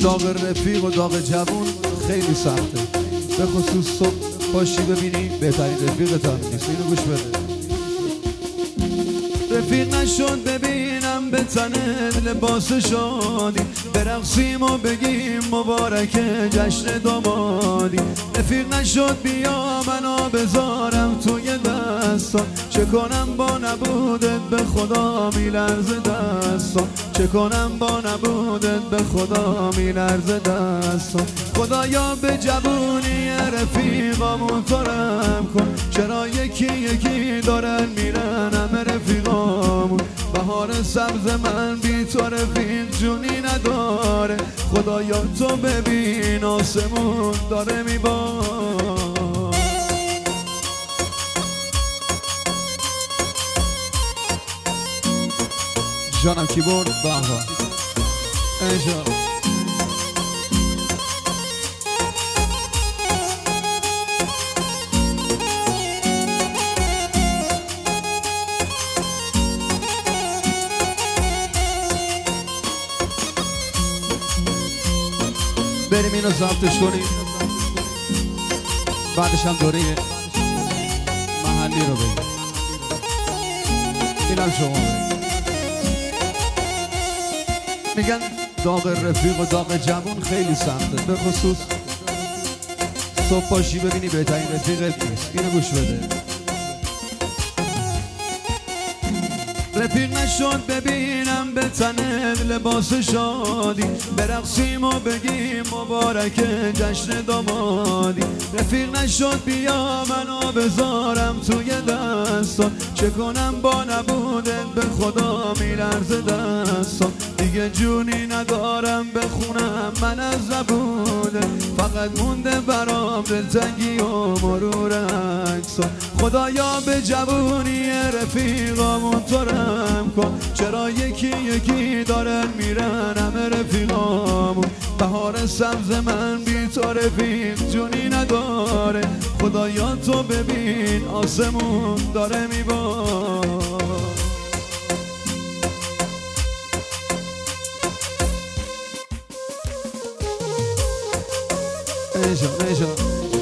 داغ رفیق و داغ جوون خیلی سخته، به خصوص صبح باشی ببینی بهترین رفیقتم نیست. اینو گوش بده. رفیق نشد ببینم به تنت لباس شادی، برقصیم و بگیم مبارک جشن دامادی. رفیق نشد بیا منو بذارم توی دستان، چه کنم با نبودت به خدا میلرزه دستان، چه کنم با نبودت به خدا میلرزه دستان. خدایا به جوونی رفیقامون ترم کن، چرا یکی یکی دارن میرن همه رفیقامون. بهار سبز من بی تو رفیق جونی نداره، خدایا تو ببین آسمون داره میبار. جانم کیبورد بهار ایجا بریم اینو ضبطش کنیم، بعدش هم دوره محلی رو بگیم. اینم شما بگیم. میگن داغ رفیق و داغ جوون خیلی سخته، به خصوص صبح باشی ببینی بهترین رفیقت نیست. اینو گوش بده. رفیق نشد ببینم به تنت لباس شادی، برقصیم و بگیم مبارک جشن دامادی. رفیق نشد بیا منو بذارم توی دستان، چه کنم با نبودت به خدا میلرزه دستان. دیگه جونی ندارم بخونم من از زبونه، فقط مونده برام دلتنگی و مرور عکسان. خدایا به جوونی رفیقامون ترم کن، چرا یکی یکی دارن میرن همه رفیقامون. بهار سبز من بی تو رفیق جونی نداره، خدایا تو ببین آسمون داره میبار. ایجا